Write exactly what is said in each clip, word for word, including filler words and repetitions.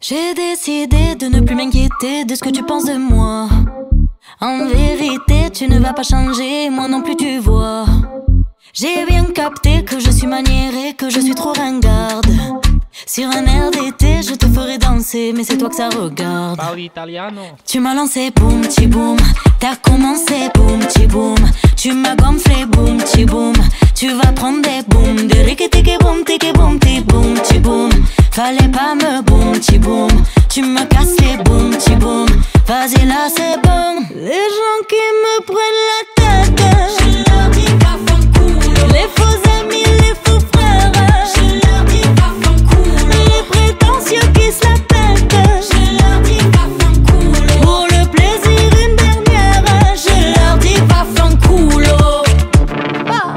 J'ai décidé de ne plus m'inquiéter de ce que tu penses de moi. En vérité, tu ne vas pas changer, moi non plus tu vois. J'ai bien capté que je suis maniérée, que je suis trop ringarde. Sur un air d'été, je te ferai danser, mais c'est toi que ça regarde. Parli italiano. Tu m'as lancé boum, ti boum. T'as commencé boum, ti boum. Tu m'as gonflé boum, ti boum. Tu vas prendre des boum, des riki tiki boum, tiki boum, ti boum, ti boum. Fallait pas me boum, ti boum. Tu me casses les boum, ti boum. Vas-y là c'est bon. Les gens qui me prennent la tête, je leur dis va fanculo. Les faux amis, les faux frères, je leur dis va fanculo. Les prétentieux qui se la pètent, je leur dis va fanculo. Pour le plaisir une dernière, je leur dis va fanculo. Ah.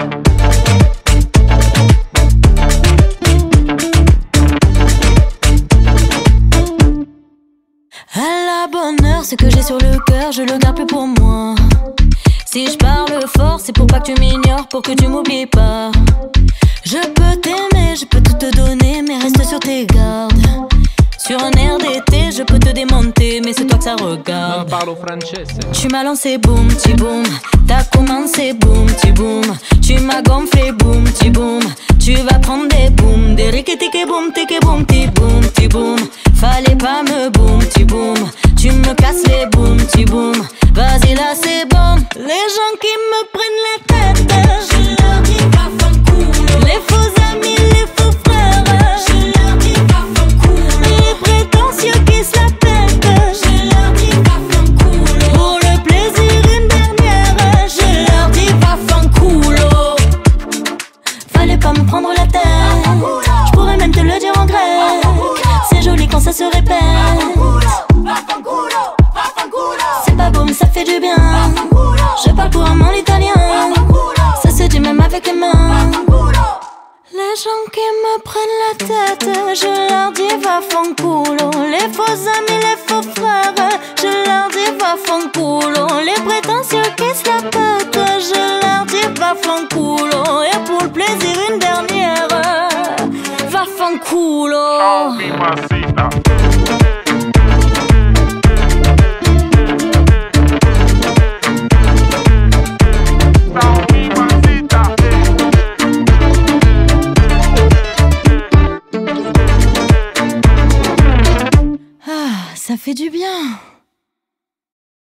À la bonne heure, ce que j'ai sur le cœur, je le garde plus pour moi. Si je parle fort, c'est pour pas que tu m'ignores, pour que tu m'oublies pas. Je peux t'aimer, je peux tout te donner, mais reste sur tes gardes. Sur un air d'été, je peux te démonter, mais c'est toi que ça regarde. Non parlo francese. Tu m'as lancé boum, ti boum. T'as commencé boum, ti boum. Tu m'as gonflé boum, ti boum. Tu vas prendre des boum, des riki tiki boum, tiki boum, ti boum, ti boum. Fallait pas me boum, ti boum. Tu me casses les boum, ti boum. Vas-y là c'est bon. Les gens qui me prennent la tête, je leur dis va fanculo. Les faux amis, les faux frères, je leur dis va fanculo. Les prétentieux qui se la pètent, je leur dis va fanculo. Pour le plaisir une dernière, je leur dis va fanculo. Fallait pas me prendre la tête, je pourrais même te le dire en grec. C'est joli quand ça se répète. C'est pas boum, ça fait du bien. Je parle couramment l'italien. Ça se dit même avec les mains. Les gens qui me prennent la tête, je leur dis va fanculo. Les faux amis, les faux frères, je leur dis va fanculo. Les prétentieux qui se la pètent, je leur dis va fanculo. Et pour le plaisir une dernière, va fanculo.